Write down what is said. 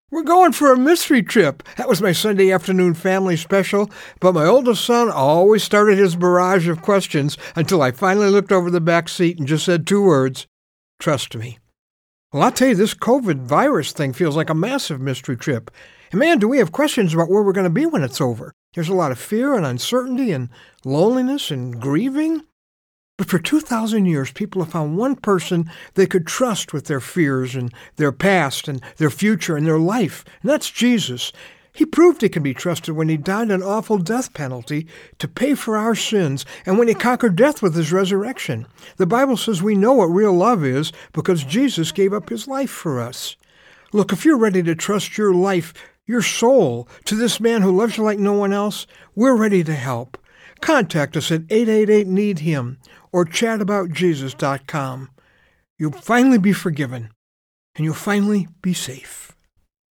We're going for a mystery trip. That was my Sunday afternoon family special, but my oldest son always started his barrage of questions until I finally looked over the back seat and just said 2 words, trust me. Well, I'll tell you, this COVID virus thing feels like a massive mystery trip. And man, do we have questions about where we're going to be when it's over. There's a lot of fear and uncertainty and loneliness and grieving. But for 2,000 years, people have found one person they could trust with their fears and their past and their future and their life, and that's Jesus. He proved he can be trusted when he died an awful death penalty to pay for our sins and when he conquered death with his resurrection. The Bible says we know what real love is because Jesus gave up his life for us. Look, if you're ready to trust your life, your soul, to this man who loves you like no one else, we're ready to help. Contact us at 888-NEED-HIM or chataboutjesus.com. You'll finally be forgiven, and you'll finally be safe.